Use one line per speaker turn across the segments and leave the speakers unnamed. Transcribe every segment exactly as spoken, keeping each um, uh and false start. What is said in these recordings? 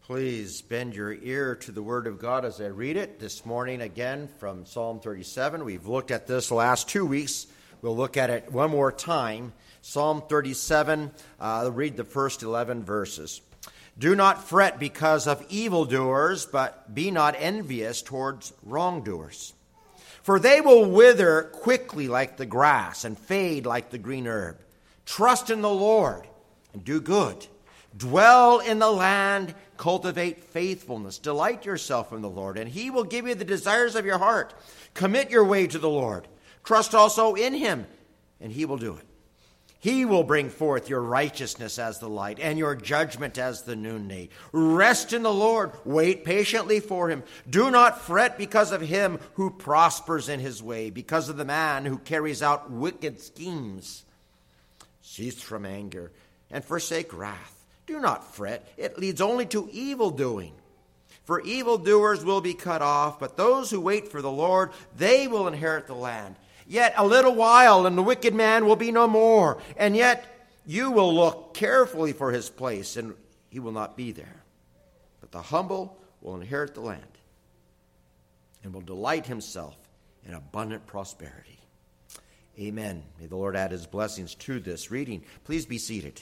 Please bend your ear to the Word of God as I read it. This morning again from Psalm thirty-seven. We've looked at this the last two weeks. We'll look at it one more time. Psalm thirty-seven, uh, I'll read the first eleven verses. Do not fret because of evildoers, but be not envious towards wrongdoers. For they will wither quickly like the grass and fade like the green herb. Trust in the Lord and do good. Dwell in the land, cultivate faithfulness. Delight yourself in the Lord, and he will give you the desires of your heart. Commit your way to the Lord. Trust also in him, and he will do it. He will bring forth your righteousness as the light and your judgment as the noonday. Rest in the Lord. Wait patiently for him. Do not fret because of him who prospers in his way, because of the man who carries out wicked schemes. Cease from anger and forsake wrath. Do not fret. It leads only to evil doing. For evildoers will be cut off, but those who wait for the Lord, they will inherit the land. Yet a little while, and the wicked man will be no more. And yet you will look carefully for his place, and he will not be there. But the humble will inherit the land, and will delight himself in abundant prosperity. Amen. May the Lord add his blessings to this reading. Please be seated.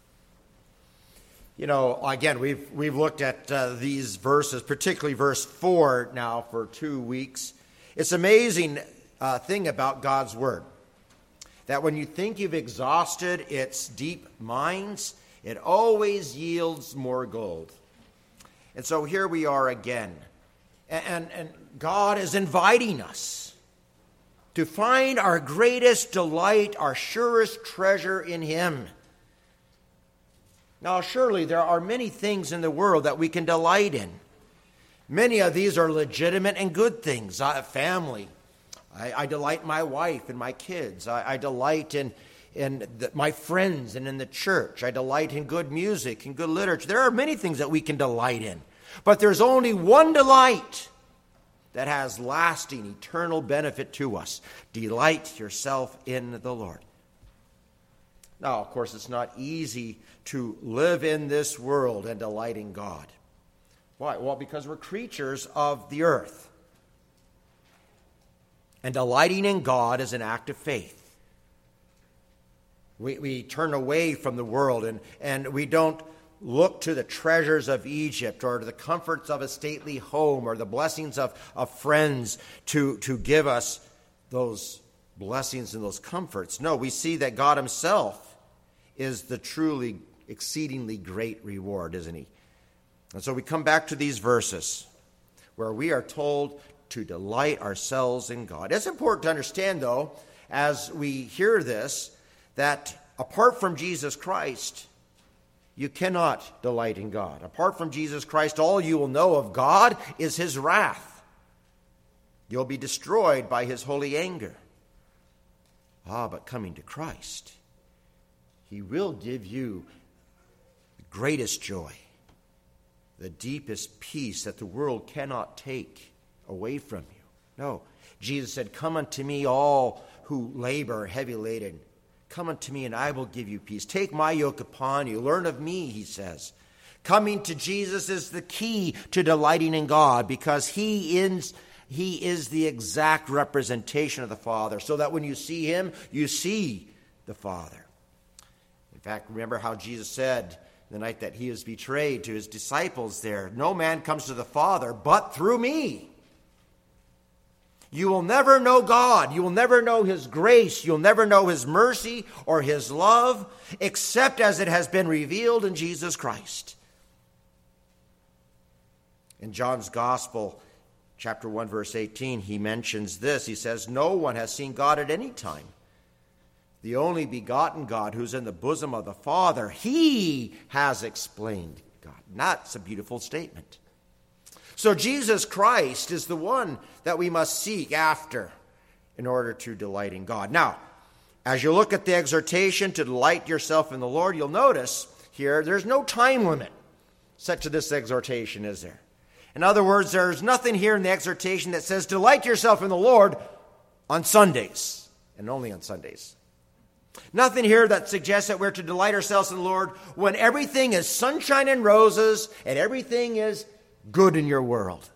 You know, again, we've we've looked at uh, these verses, particularly verse four now for two weeks. It's amazing uh, thing about God's Word, that when you think you've exhausted its deep mines, it always yields more gold. And so here we are again. And, and, and God is inviting us to find our greatest delight, our surest treasure in him. Now, surely there are many things in the world that we can delight in. Many of these are legitimate and good things. Uh, family. I, I delight in my wife and my kids. I, I delight in, in the, my friends and in the church. I delight in good music and good literature. There are many things that we can delight in. But there's only one delight that has lasting, eternal benefit to us. Delight yourself in the Lord. Now, of course, it's not easy to live in this world and delight in God. Why? Well, because we're creatures of the earth. And delighting in God is an act of faith. We, we turn away from the world and, and we don't look to the treasures of Egypt or to the comforts of a stately home or the blessings of, of friends to, to give us those blessings and those comforts. No, we see that God himself is the truly exceedingly great reward, isn't he? And so we come back to these verses where we are told to delight ourselves in God. It's important to understand, though, as we hear this, that apart from Jesus Christ, you cannot delight in God. Apart from Jesus Christ, all you will know of God is his wrath. You'll be destroyed by his holy anger. Ah, but coming to Christ, he will give you the greatest joy, the deepest peace that the world cannot take away from you. No, Jesus said, come unto me all who labor heavy laden. Come unto me and I will give you peace. Take my yoke upon you. Learn of me, he says. Coming to Jesus is the key to delighting in God because he is, he is the exact representation of the Father, so that when you see him, you see the Father. In fact, remember how Jesus said the night that he was betrayed to his disciples there, no man comes to the Father but through me. You will never know God. You will never know his grace. You'll never know his mercy or his love except as it has been revealed in Jesus Christ. In John's Gospel, chapter one, verse eighteen, he mentions this. He says, no one has seen God at any time. The only begotten God who's in the bosom of the Father, he has explained God. That's a beautiful statement. So Jesus Christ is the one that we must seek after in order to delight in God. Now, as you look at the exhortation to delight yourself in the Lord, you'll notice here there's no time limit set to this exhortation, is there? In other words, there's nothing here in the exhortation that says delight yourself in the Lord on Sundays, and only on Sundays. Nothing here that suggests that we're to delight ourselves in the Lord when everything is sunshine and roses and everything is good in your world.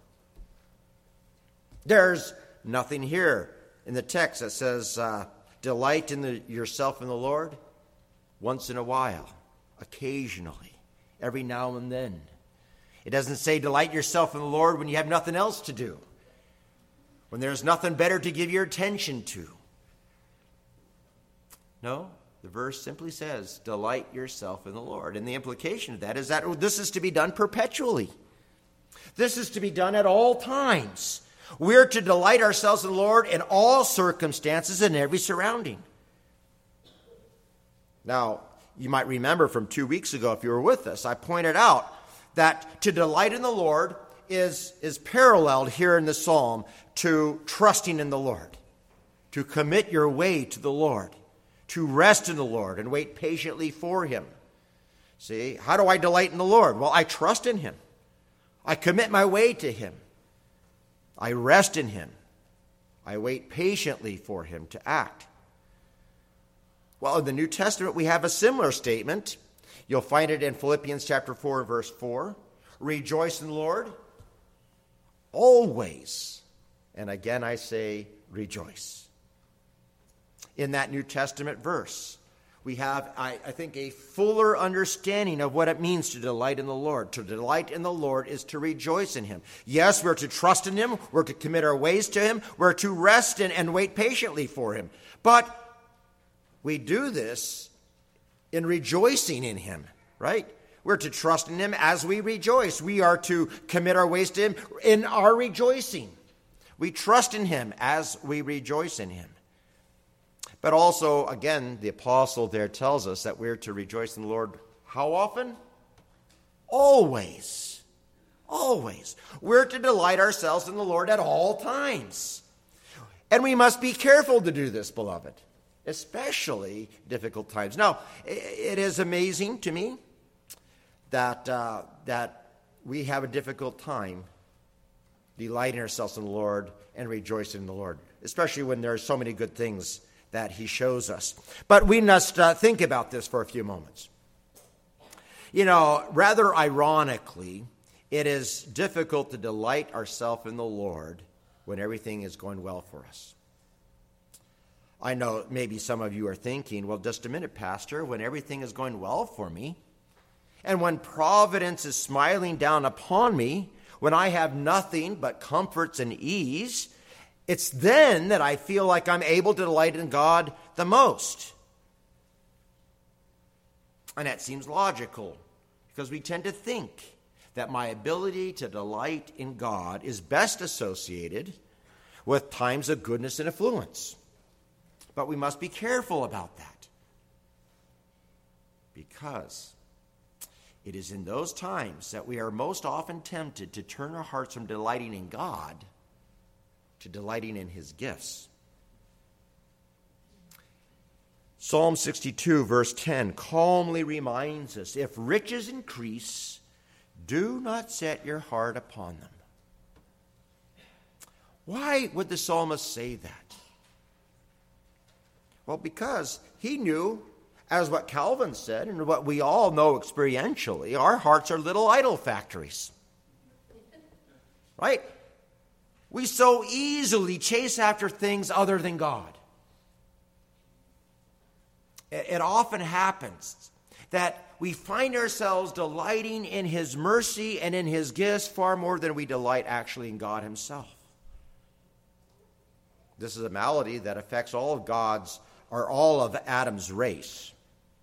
There's nothing here in the text that says, uh, delight in the, yourself in the Lord once in a while, occasionally, every now and then. It doesn't say delight yourself in the Lord when you have nothing else to do, when there's nothing better to give your attention to. No, the verse simply says, delight yourself in the Lord. And the implication of that is that this is to be done perpetually. This is to be done at all times. We're to delight ourselves in the Lord in all circumstances and every surrounding. Now, you might remember from two weeks ago, if you were with us, I pointed out that to delight in the Lord is, is paralleled here in the psalm to trusting in the Lord, to commit your way to the Lord, to rest in the Lord and wait patiently for him. See, how do I delight in the Lord? Well, I trust in him. I commit my way to him. I rest in him. I wait patiently for him to act. Well, in the New Testament, we have a similar statement. You'll find it in Philippians chapter four, verse four. Rejoice in the Lord always. And again, I say rejoice. In that New Testament verse, we have, I, I think, a fuller understanding of what it means to delight in the Lord. To delight in the Lord is to rejoice in him. Yes, we're to trust in him. We're to commit our ways to him. We're to rest in and wait patiently for him. But we do this in rejoicing in him, right? We're to trust in him as we rejoice. We are to commit our ways to him in our rejoicing. We trust in him as we rejoice in him. But also, again, the apostle there tells us that we're to rejoice in the Lord how often? Always. Always. We're to delight ourselves in the Lord at all times. And we must be careful to do this, beloved, especially difficult times. Now, it is amazing to me that, uh, that we have a difficult time delighting ourselves in the Lord and rejoicing in the Lord, especially when there are so many good things that he shows us. But we must uh, think about this for a few moments. You know, rather ironically, it is difficult to delight ourselves in the Lord when everything is going well for us. I know maybe some of you are thinking, well, just a minute, Pastor, when everything is going well for me, and when providence is smiling down upon me, when I have nothing but comforts and ease, it's then that I feel like I'm able to delight in God the most. And that seems logical, because we tend to think that my ability to delight in God is best associated with times of goodness and affluence. But we must be careful about that, because it is in those times that we are most often tempted to turn our hearts from delighting in God to delighting in his gifts. Psalm sixty-two, verse ten, calmly reminds us, if riches increase, do not set your heart upon them. Why would the psalmist say that? Well, because he knew, as what Calvin said, and what we all know experientially, our hearts are little idol factories. Right? We so easily chase after things other than God. It often happens that we find ourselves delighting in his mercy and in his gifts far more than we delight actually in God himself. This is a malady that affects all of God's, or all of Adam's race.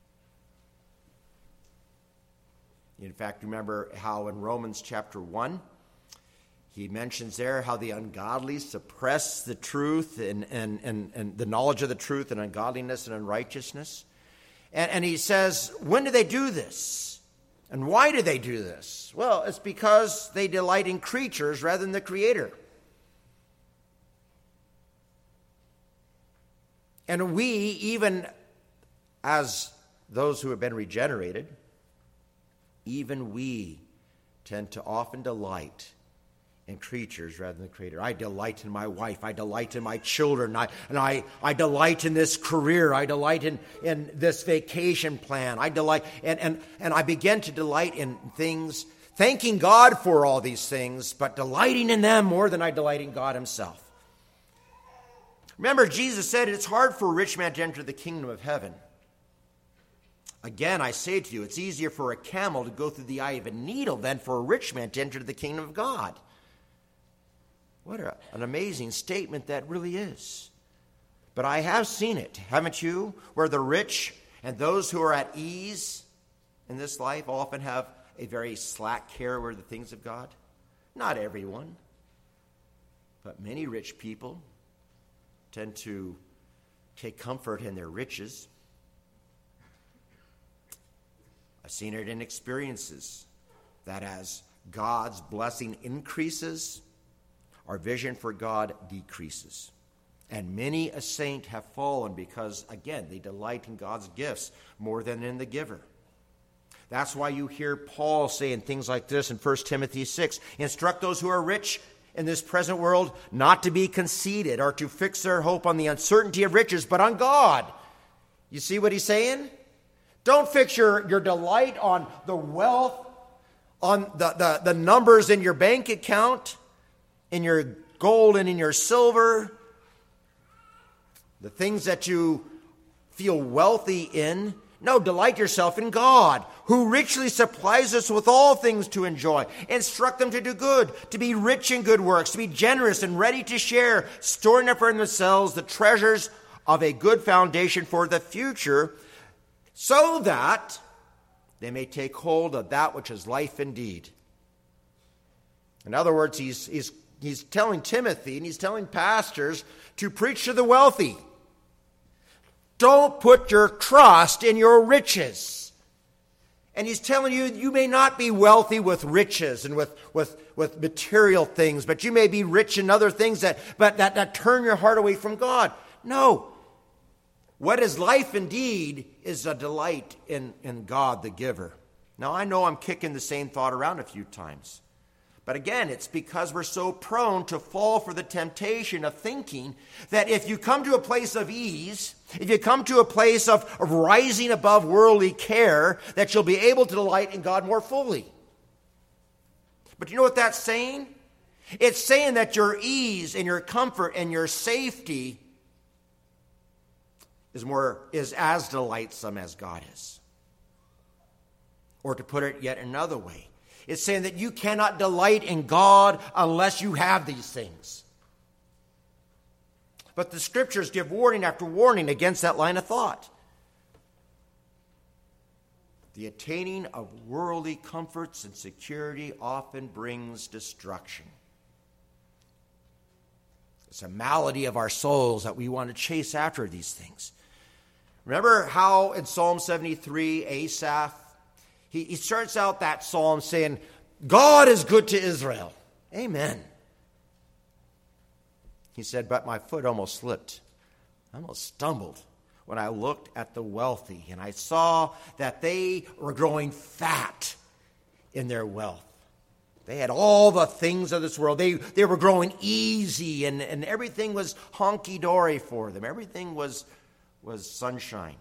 In fact, remember how in Romans chapter one, he mentions there how the ungodly suppress the truth and, and, and, and the knowledge of the truth and ungodliness and unrighteousness. And, and he says, when do they do this? And why do they do this? Well, it's because they delight in creatures rather than the Creator. And we, even as those who have been regenerated, even we tend to often delight in creatures rather than the Creator. I delight in my wife. I delight in my children. I, and I, I delight in this career. I delight in, in this vacation plan. I delight, and, and, and I begin to delight in things, thanking God for all these things, but delighting in them more than I delight in God himself. Remember, Jesus said it's hard for a rich man to enter the kingdom of heaven. Again, I say to you, it's easier for a camel to go through the eye of a needle than for a rich man to enter the kingdom of God. What a, an amazing statement that really is. But I have seen it, haven't you? Where the rich and those who are at ease in this life often have a very slack care over the things of God. Not everyone, but many rich people tend to take comfort in their riches. I've seen it in experiences that as God's blessing increases, our vision for God decreases. And many a saint have fallen because, again, they delight in God's gifts more than in the giver. That's why you hear Paul saying things like this in First Timothy six. Instruct those who are rich in this present world not to be conceited or to fix their hope on the uncertainty of riches, but on God. You see what he's saying? Don't fix your, your delight on the wealth, on the, the, the numbers in your bank account, in your gold and in your silver, the things that you feel wealthy in. No, delight yourself in God, who richly supplies us with all things to enjoy. Instruct them to do good, to be rich in good works, to be generous and ready to share, storing up for themselves the treasures of a good foundation for the future, so that they may take hold of that which is life indeed. In other words, he's, he's, he's telling Timothy and he's telling pastors to preach to the wealthy. Don't put your trust in your riches. And he's telling you, you may not be wealthy with riches and with, with, with material things, but you may be rich in other things that, but that, that turn your heart away from God. No. What is life indeed is a delight in, in God, the giver. Now, I know I'm kicking the same thought around a few times. But again, it's because we're so prone to fall for the temptation of thinking that if you come to a place of ease, if you come to a place of, of rising above worldly care, that you'll be able to delight in God more fully. But you know what that's saying? It's saying that your ease and your comfort and your safety is more is as delightsome as God is. Or to put it yet another way, it's saying that you cannot delight in God unless you have these things. But the scriptures give warning after warning against that line of thought. The attaining of worldly comforts and security often brings destruction. It's a malady of our souls that we want to chase after these things. Remember how in Psalm seventy-three, Asaph, he, he starts out that psalm saying, God is good to Israel. Amen. He said, but my foot almost slipped. I almost stumbled when I looked at the wealthy, and I saw that they were growing fat in their wealth. They had all the things of this world. They, they were growing easy, and, and everything was honky-dory for them. Everything was, was sunshine.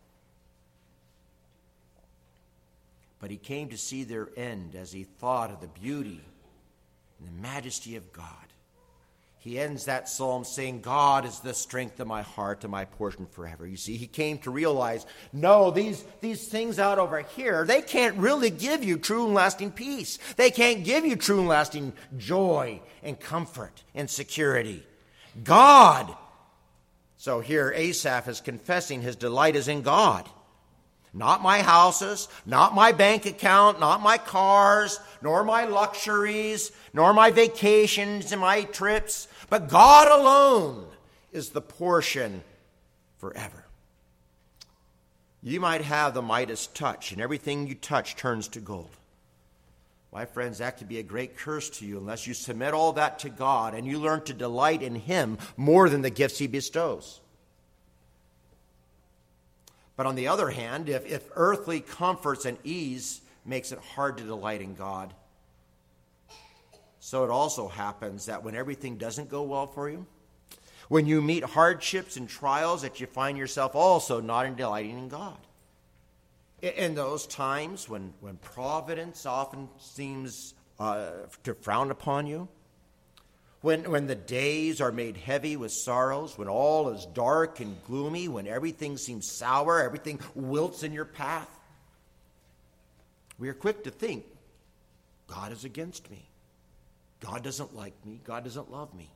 But he came to see their end as he thought of the beauty and the majesty of God. He ends that psalm saying, God is the strength of my heart and my portion forever. You see, he came to realize, no, these, these things out over here, they can't really give you true and lasting peace. They can't give you true and lasting joy and comfort and security. God. So here Asaph is confessing his delight is in God. Not my houses, not my bank account, not my cars, nor my luxuries, nor my vacations and my trips, but God alone is the portion forever. You might have the Midas touch, and everything you touch turns to gold. My friends, that could be a great curse to you unless you submit all that to God and you learn to delight in him more than the gifts he bestows. But on the other hand, if, if earthly comforts and ease makes it hard to delight in God, So it also happens that when everything doesn't go well for you, when you meet hardships and trials, that you find yourself also not delighting in God. In those times when, when providence often seems uh, to frown upon you, when, when the days are made heavy with sorrows, when all is dark and gloomy, when everything seems sour, everything wilts in your path, we are quick to think, God is against me. God doesn't like me. God doesn't love me.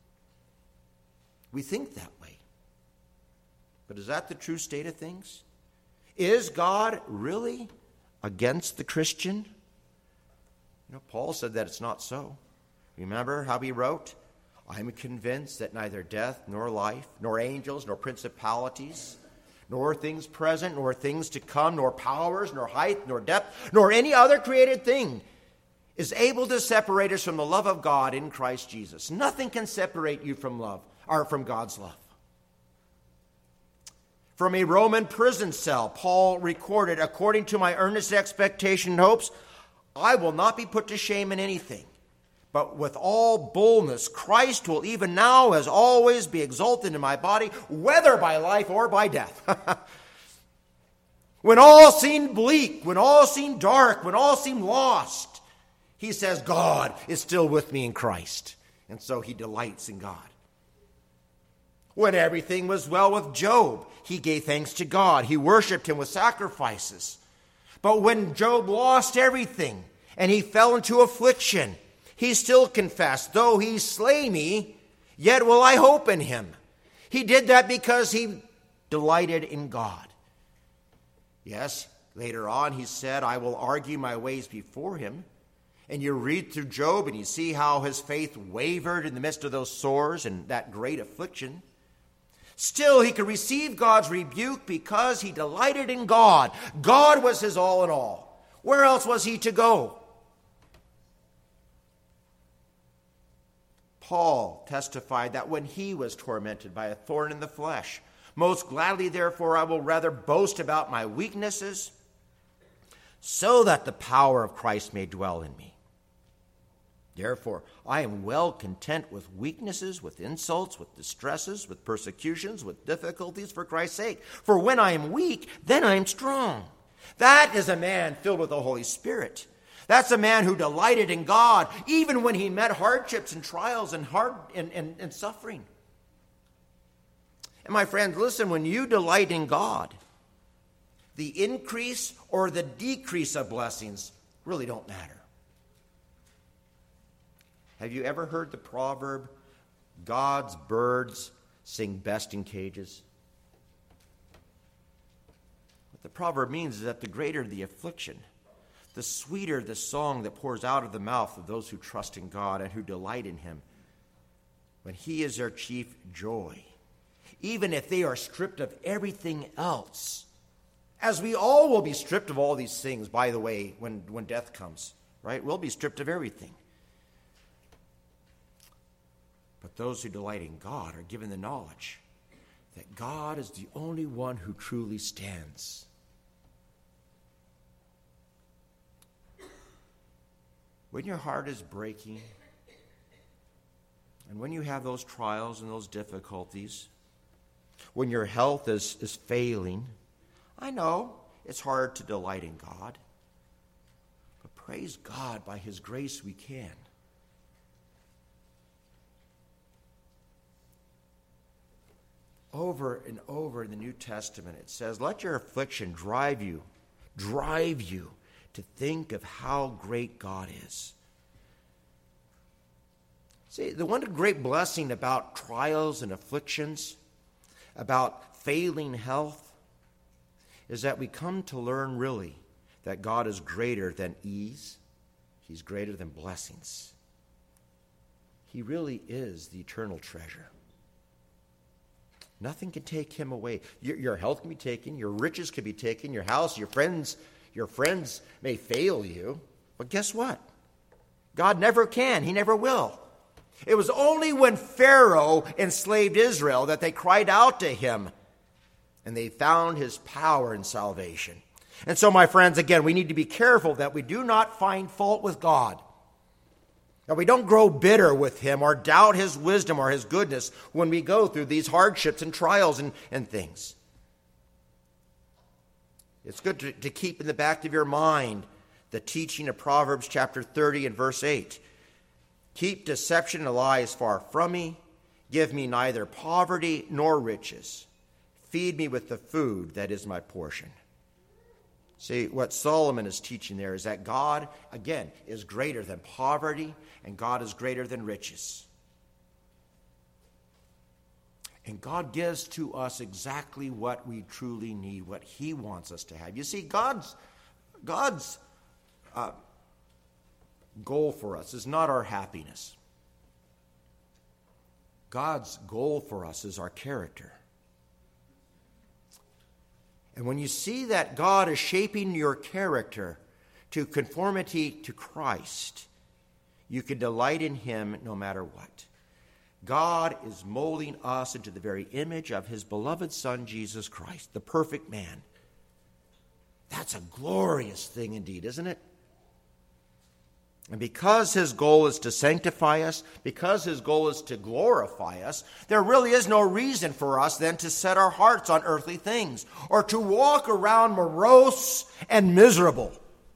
We think that way. But is that the true state of things? Is God really against the Christian? You know, Paul said that it's not so. Remember how he wrote, I am convinced that neither death nor life, nor angels, nor principalities, nor things present, nor things to come, nor powers, nor height, nor depth, nor any other created thing is able to separate us from the love of God in Christ Jesus. Nothing can separate you from love, or from God's love. From a Roman prison cell, Paul recorded, according to my earnest expectation and hopes, I will not be put to shame in anything, but with all boldness, Christ will even now, as always, be exalted in my body, whether by life or by death. When all seemed bleak, when all seemed dark, when all seemed lost, he says, God is still with me in Christ. And so he delights in God. When everything was well with Job, he gave thanks to God. He worshiped him with sacrifices. But when Job lost everything and he fell into affliction, he still confessed, though he slay me, yet will I hope in him. He did that because he delighted in God. Yes, later on he said, I will argue my ways before him. And you read through Job and you see how his faith wavered in the midst of those sores and that great affliction. Still, he could receive God's rebuke because he delighted in God. God was his all in all. Where else was he to go? Paul testified that when he was tormented by a thorn in the flesh, most gladly, therefore, I will rather boast about my weaknesses, so that the power of Christ may dwell in me. Therefore, I am well content with weaknesses, with insults, with distresses, with persecutions, with difficulties for Christ's sake. For when I am weak, then I am strong. That is a man filled with the Holy Spirit. That's a man who delighted in God, even when he met hardships and trials and, hard, and, and, and suffering. And my friends, listen, when you delight in God, the increase or the decrease of blessings really don't matter. Have you ever heard the proverb, God's birds sing best in cages? What the proverb means is that the greater the affliction, the sweeter the song that pours out of the mouth of those who trust in God and who delight in him, when he is their chief joy, even if they are stripped of everything else, as we all will be stripped of all these things, by the way, when, when death comes, right? We'll be stripped of everything. But those who delight in God are given the knowledge that God is the only one who truly stands. When your heart is breaking, and when you have those trials and those difficulties, when your health is, is failing, I know it's hard to delight in God, but praise God, by his grace we can. Over and over in the New Testament, it says, let your affliction drive you, drive you to think of how great God is. See, the one great blessing about trials and afflictions, about failing health, is that we come to learn really that God is greater than ease. He's greater than blessings. He really is the eternal treasure. Nothing can take him away. Your, your health can be taken. Your riches can be taken. Your house, your friends, your friends may fail you. But guess what? God never can. He never will. It was only when Pharaoh enslaved Israel that they cried out to him, and they found his power and salvation. And so, my friends, again, we need to be careful that we do not find fault with God. That we don't grow bitter with him or doubt his wisdom or his goodness when we go through these hardships and trials and, and things. It's good to, to keep in the back of your mind the teaching of Proverbs chapter thirty and verse eight. Keep deception and lies far from me. Give me neither poverty nor riches. Feed me with the food that is my portion. See, what Solomon is teaching there is that God, again, is greater than poverty, and God is greater than riches. And God gives to us exactly what we truly need, what he wants us to have. You see, God's, God's uh, goal for us is not our happiness. God's goal for us is our character. And when you see that God is shaping your character to conformity to Christ, you can delight in him no matter what. God is molding us into the very image of his beloved Son, Jesus Christ, the perfect man. That's a glorious thing indeed, isn't it? And because his goal is to sanctify us, because his goal is to glorify us, there really is no reason for us then to set our hearts on earthly things or to walk around morose and miserable.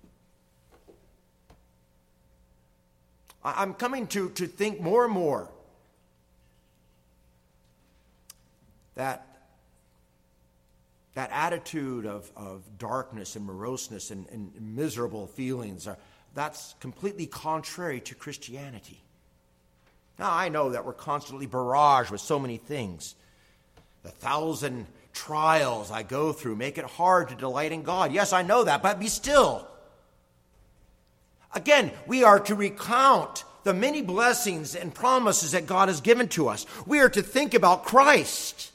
I'm coming to, to think more and more that, that attitude of, of darkness and moroseness and, and miserable feelings are That's completely contrary to Christianity. Now, I know that we're constantly barraged with so many things. The thousand trials I go through make it hard to delight in God. Yes, I know that, but be still. Again, we are to recount the many blessings and promises that God has given to us. We are to think about Christ.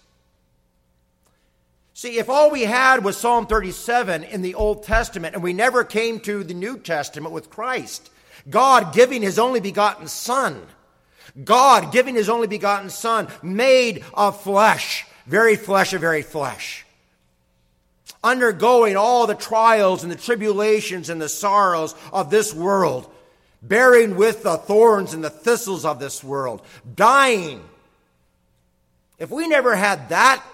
See, if all we had was Psalm thirty-seven in the Old Testament and we never came to the New Testament with Christ, God giving his only begotten Son, God giving his only begotten Son made of flesh, very flesh of very flesh, undergoing all the trials and the tribulations and the sorrows of this world, bearing with the thorns and the thistles of this world, dying. If we never had that,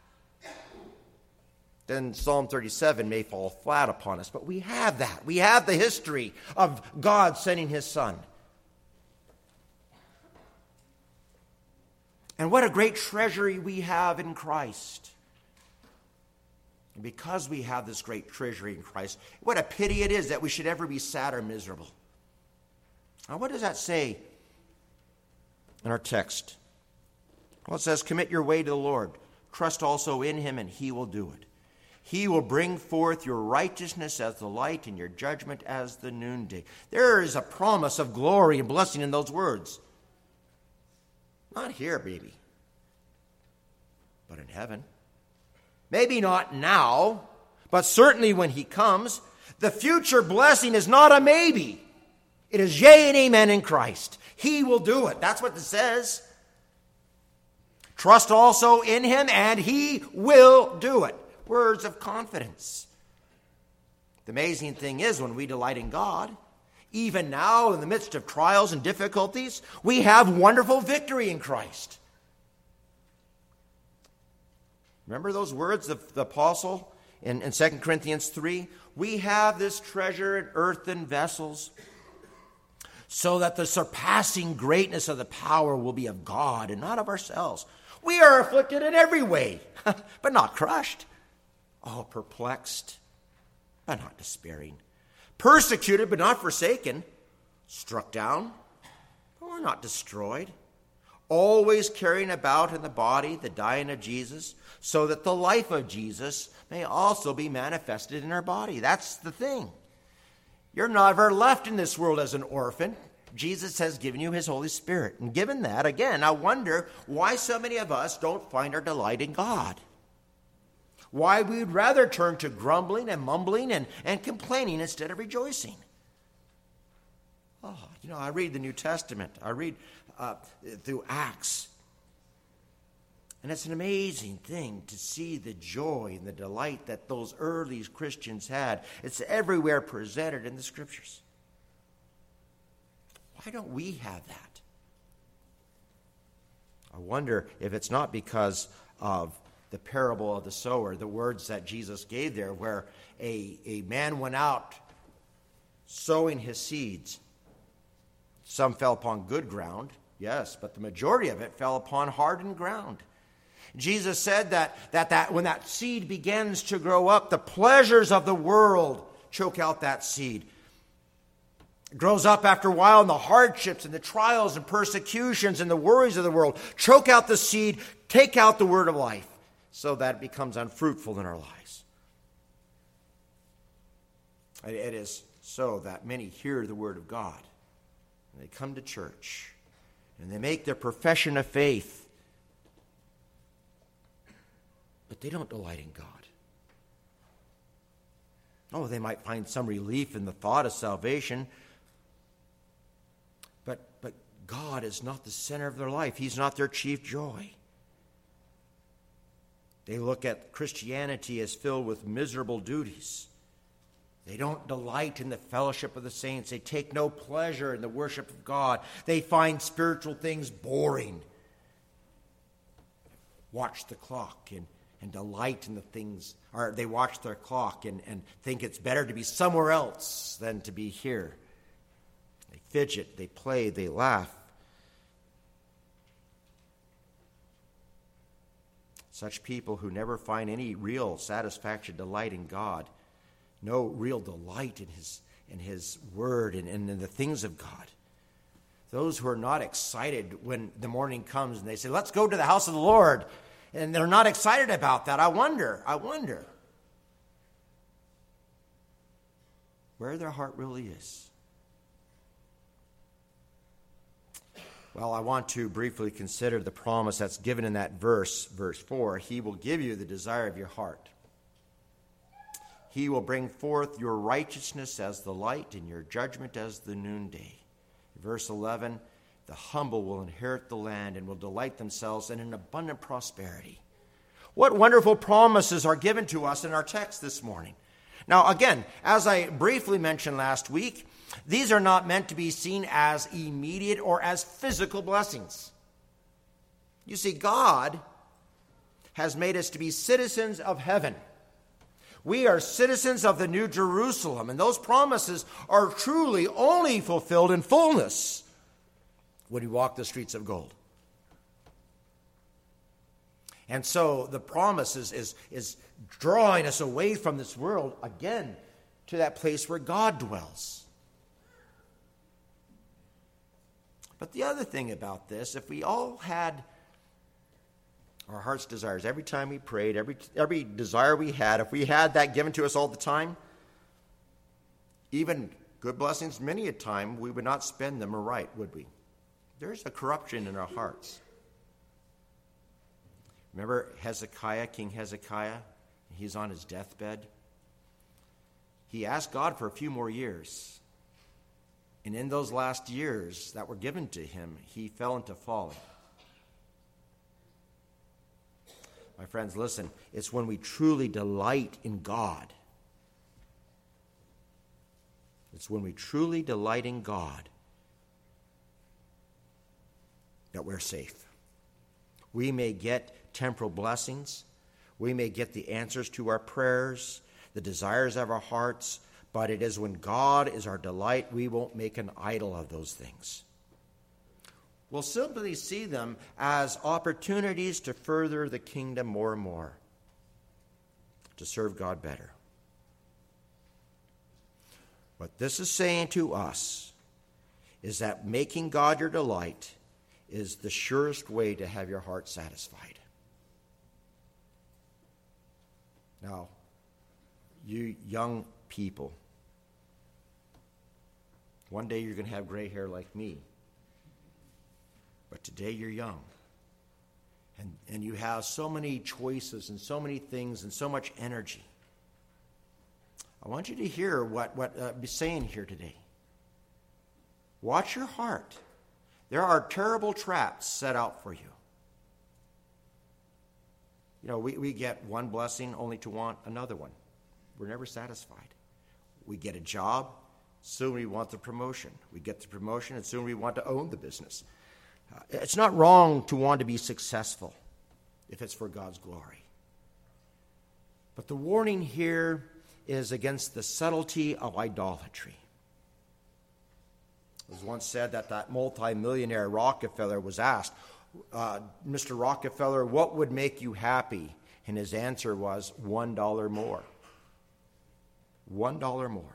then Psalm thirty-seven may fall flat upon us. But we have that. We have the history of God sending his Son. And what a great treasury we have in Christ. And because we have this great treasury in Christ, what a pity it is that we should ever be sad or miserable. Now, what does that say in our text? Well, it says, commit your way to the Lord. Trust also in him, and he will do it. He will bring forth your righteousness as the light and your judgment as the noonday. There is a promise of glory and blessing in those words. Not here, baby, but in heaven. Maybe not now, but certainly when he comes. The future blessing is not a maybe. It is yea and amen in Christ. He will do it. That's what it says. Trust also in him, and he will do it. Words of confidence. The amazing thing is, when we delight in God, even now in the midst of trials and difficulties, we have wonderful victory in Christ. Remember those words of the apostle in, in Second Corinthians three? We have this treasure in earthen vessels, so that the surpassing greatness of the power will be of God and not of ourselves. We are afflicted in every way, but not crushed. Oh, perplexed, but not despairing. Persecuted, but not forsaken. Struck down, but we're not destroyed. Always carrying about in the body the dying of Jesus, so that the life of Jesus may also be manifested in our body. That's the thing. You're never left in this world as an orphan. Jesus has given you his Holy Spirit. And given that, again, I wonder why so many of us don't find our delight in God. Why we'd rather turn to grumbling and mumbling and, and complaining instead of rejoicing. Oh, you know, I read the New Testament. I read uh, through Acts. And it's an amazing thing to see the joy and the delight that those early Christians had. It's everywhere presented in the Scriptures. Why don't we have that? I wonder if it's not because of the parable of the sower, the words that Jesus gave there, where a, a man went out sowing his seeds. Some fell upon good ground, yes, but the majority of it fell upon hardened ground. Jesus said that, that, that when that seed begins to grow up, the pleasures of the world choke out that seed. It grows up after a while, and the hardships and the trials and persecutions and the worries of the world choke out the seed, take out the word of life, so that it becomes unfruitful in our lives. It is so that many hear the word of God, and they come to church, and they make their profession of faith, but they don't delight in God. Oh, they might find some relief in the thought of salvation, but, but God is not the center of their life. He's not their chief joy. They look at Christianity as filled with miserable duties. They don't delight in the fellowship of the saints. They take no pleasure in the worship of God. They find spiritual things boring. Watch the clock and, and delight in the things, or they watch their clock and, and think it's better to be somewhere else than to be here. They fidget, they play, they laugh. Such people who never find any real satisfaction, delight in God, no real delight in His in His Word and, and in the things of God. Those who are not excited when the morning comes and they say, let's go to the house of the Lord, and they're not excited about that. I wonder, I wonder where their heart really is. Well, I want to briefly consider the promise that's given in that verse, verse four. He will give you the desire of your heart. He will bring forth your righteousness as the light and your judgment as the noonday. Verse eleven, the humble will inherit the land and will delight themselves in an abundant prosperity. What wonderful promises are given to us in our text this morning. Now, again, as I briefly mentioned last week, these are not meant to be seen as immediate or as physical blessings. You see, God has made us to be citizens of heaven. We are citizens of the New Jerusalem, and those promises are truly only fulfilled in fullness when we walk the streets of gold. And so the promise is, is, is drawing us away from this world, again, to that place where God dwells. But the other thing about this, if we all had our heart's desires, every time we prayed, every every desire we had, if we had that given to us all the time, even good blessings, many a time we would not spend them aright, would we? There's a corruption in our hearts. Remember Hezekiah, King Hezekiah? He's on his deathbed. He asked God for a few more years. And in those last years that were given to him, he fell into folly. My friends, listen, it's when we truly delight in God. It's when we truly delight in God that we're safe. We may get temporal blessings. We may get the answers to our prayers, the desires of our hearts, but it is when God is our delight, we won't make an idol of those things. We'll simply see them as opportunities to further the kingdom more and more, to serve God better. What this is saying to us is that making God your delight is the surest way to have your heart satisfied. Now, you young people, one day you're going to have gray hair like me. But today you're young. And, and you have so many choices and so many things and so much energy. I want you to hear what, what uh, I'm saying here today. Watch your heart. There are terrible traps set out for you. You know, we, we get one blessing only to want another one. We're never satisfied. We get a job, soon we want the promotion. We get the promotion, and soon we want to own the business. Uh, it's not wrong to want to be successful if it's for God's glory. But the warning here is against the subtlety of idolatry. It was once said that that multimillionaire Rockefeller was asked, uh, Mister Rockefeller, what would make you happy? And his answer was one dollar more. One dollar more.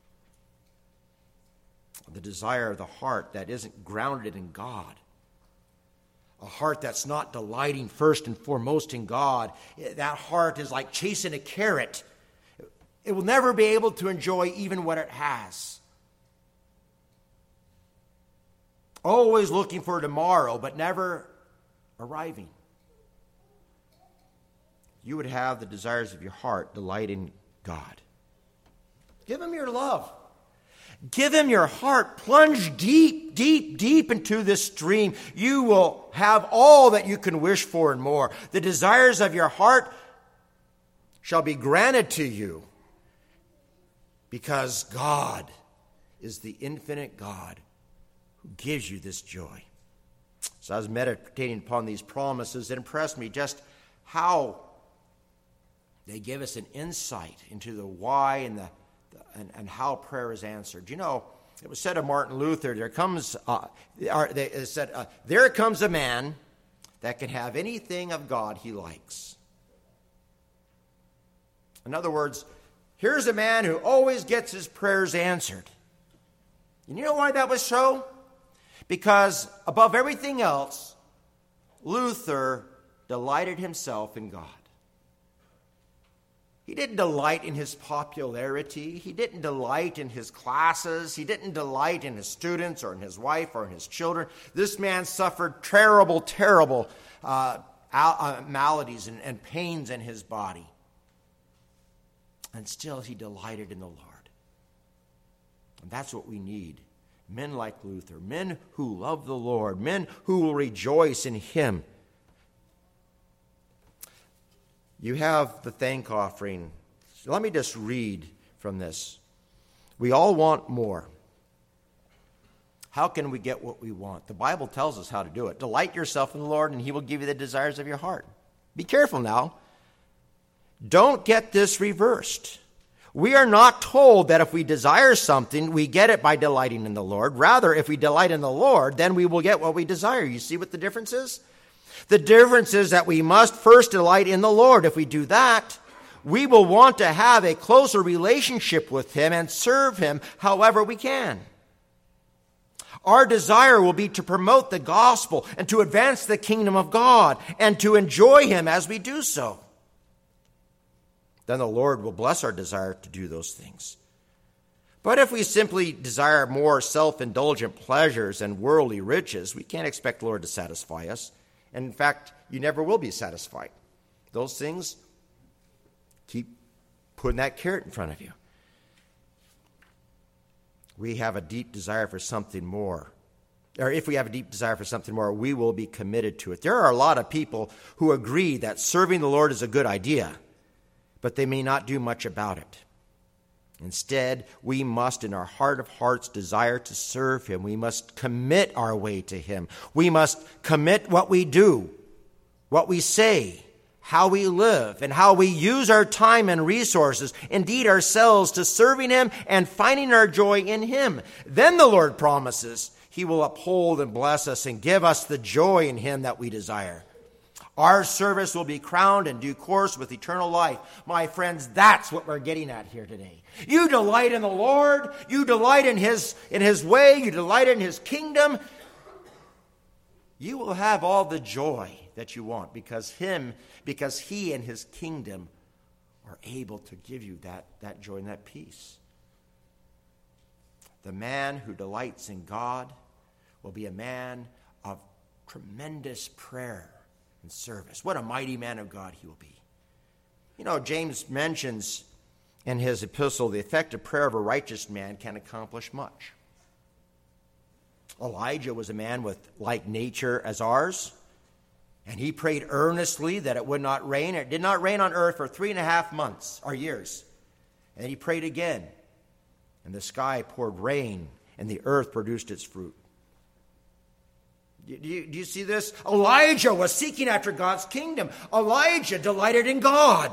The desire of the heart that isn't grounded in God. A heart that's not delighting first and foremost in God. That heart is like chasing a carrot. It will never be able to enjoy even what it has. Always looking for tomorrow, but never arriving. You would have the desires of your heart delight in God. Give him your love. Give him your heart. Plunge deep, deep, deep into this stream. You will have all that you can wish for and more. The desires of your heart shall be granted to you because God is the infinite God who gives you this joy. So I was meditating upon these promises. It impressed me just how they give us an insight into the why and the And, and how prayer is answered. You know, it was said of Martin Luther, there comes, uh, they, it said, uh, there comes a man that can have anything of God he likes. In other words, here's a man who always gets his prayers answered. And you know why that was so? Because above everything else, Luther delighted himself in God. He didn't delight in his popularity. He didn't delight in his classes. He didn't delight in his students or in his wife or in his children. This man suffered terrible, terrible uh, uh, maladies and, and pains in his body. And still he delighted in the Lord. And that's what we need. Men like Luther, men who love the Lord, men who will rejoice in him. You have the thank offering. Let me just read from this. We all want more. How can we get what we want? The Bible tells us how to do it. Delight yourself in the Lord, and he will give you the desires of your heart. Be careful now. Don't get this reversed. We are not told that if we desire something, we get it by delighting in the Lord. Rather, if we delight in the Lord, then we will get what we desire. You see what the difference is? The difference is that we must first delight in the Lord. If we do that, we will want to have a closer relationship with him and serve him however we can. Our desire will be to promote the gospel and to advance the kingdom of God and to enjoy him as we do so. Then the Lord will bless our desire to do those things. But if we simply desire more self-indulgent pleasures and worldly riches, we can't expect the Lord to satisfy us. And in fact, you never will be satisfied. Those things, keep putting that carrot in front of you. We have a deep desire for something more. Or if we have a deep desire for something more, we will be committed to it. There are a lot of people who agree that serving the Lord is a good idea, but they may not do much about it. Instead, we must, in our heart of hearts, desire to serve him. We must commit our way to him. We must commit what we do, what we say, how we live, and how we use our time and resources, indeed ourselves, to serving him and finding our joy in him. Then the Lord promises he will uphold and bless us and give us the joy in him that we desire. Our service will be crowned in due course with eternal life. My friends, that's what we're getting at here today. You delight in the Lord. You delight in his, in his way. You delight in his kingdom. You will have all the joy that you want because him, because he and his kingdom are able to give you that, that joy and that peace. The man who delights in God will be a man of tremendous prayer and service. What a mighty man of God he will be. You know, James mentions in his epistle, the effective prayer of a righteous man can accomplish much. Elijah was a man with like nature as ours, and he prayed earnestly that it would not rain. It did not rain on earth for three and a half months or years. And he prayed again. And the sky poured rain, and the earth produced its fruit. Do you, do you see this? Elijah was seeking after God's kingdom. Elijah delighted in God.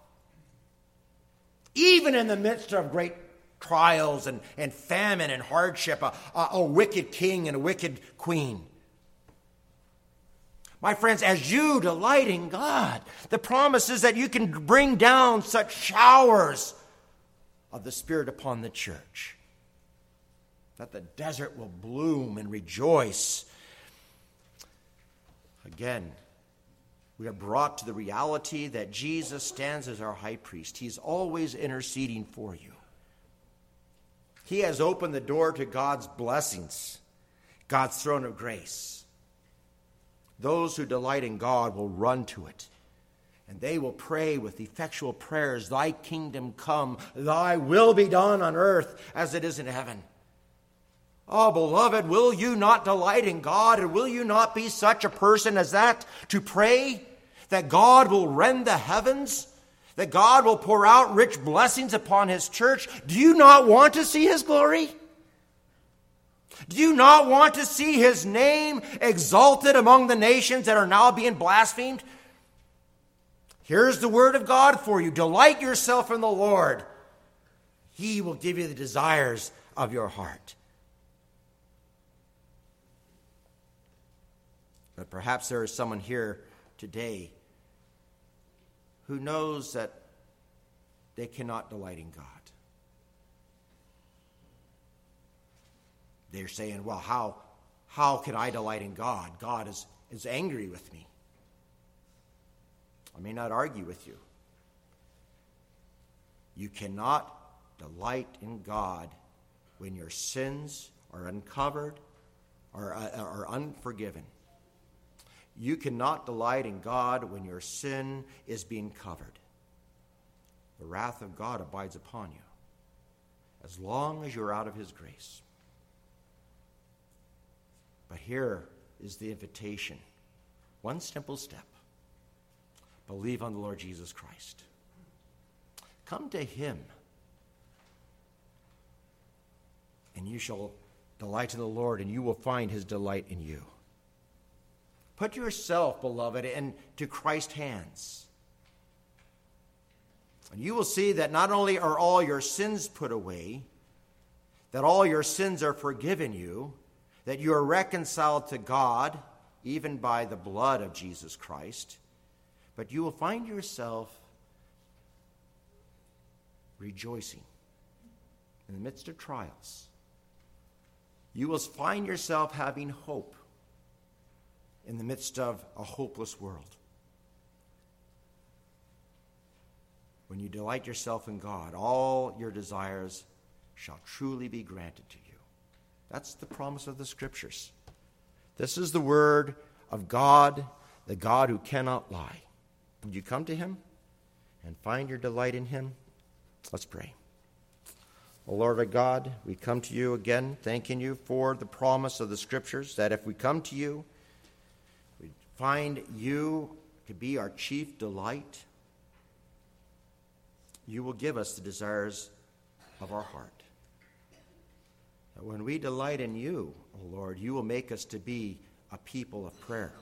Even in the midst of great trials and, and famine and hardship, a, a, a wicked king and a wicked queen. My friends, as you delight in God, the promise is that you can bring down such showers of the Spirit upon the church, that the desert will bloom and rejoice. Again, we are brought to the reality that Jesus stands as our high priest. He's always interceding for you. He has opened the door to God's blessings, God's throne of grace. Those who delight in God will run to it, and they will pray with effectual prayers, "Thy kingdom come, thy will be done on earth as it is in heaven." Oh, beloved, will you not delight in God, and will you not be such a person as that to pray that God will rend the heavens, that God will pour out rich blessings upon his church? Do you not want to see his glory? Do you not want to see his name exalted among the nations that are now being blasphemed? Here's the word of God for you. Delight yourself in the Lord. He will give you the desires of your heart. But perhaps there is someone here today who knows that they cannot delight in God. They're saying, well, how, how can I delight in God? God is, is angry with me. I may not argue with you. You cannot delight in God when your sins are uncovered or uh, are unforgiven. You cannot delight in God when your sin is being covered. The wrath of God abides upon you as long as you're out of his grace. But here is the invitation. One simple step. Believe on the Lord Jesus Christ. Come to him, and you shall delight in the Lord, and you will find his delight in you. Put yourself, beloved, into Christ's hands. And you will see that not only are all your sins put away, that all your sins are forgiven you, that you are reconciled to God, even by the blood of Jesus Christ, but you will find yourself rejoicing in the midst of trials. You will find yourself having hope in the midst of a hopeless world. When you delight yourself in God, all your desires shall truly be granted to you. That's the promise of the Scriptures. This is the word of God, the God who cannot lie. Would you come to him and find your delight in him? Let's pray. O Lord our God, we come to you again, thanking you for the promise of the Scriptures, that if we come to you, we find you to be our chief delight. You will give us the desires of our heart. That when we delight in you, O Lord, you will make us to be a people of prayer.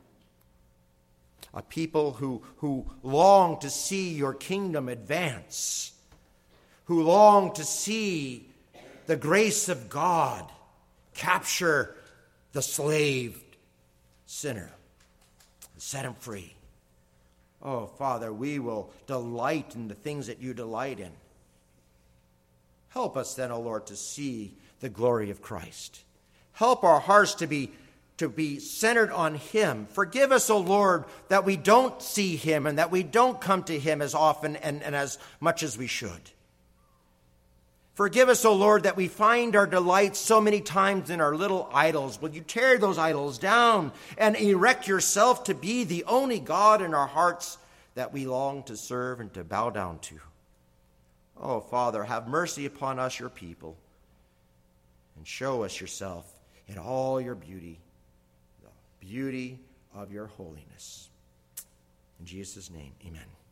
A people who, who long to see your kingdom advance, who long to see the grace of God capture the slave sinner and set him free. Oh, Father, we will delight in the things that you delight in. Help us then, O Lord, to see the glory of Christ. Help our hearts to be to be centered on him. Forgive us, O Lord, that we don't see him and that we don't come to him as often and, and as much as we should. Forgive us, O Lord, that we find our delight so many times in our little idols. Will you tear those idols down and erect yourself to be the only God in our hearts that we long to serve and to bow down to? Oh, Father, have mercy upon us, your people, and show us yourself in all your beauty, the beauty of your holiness. In Jesus' name, amen.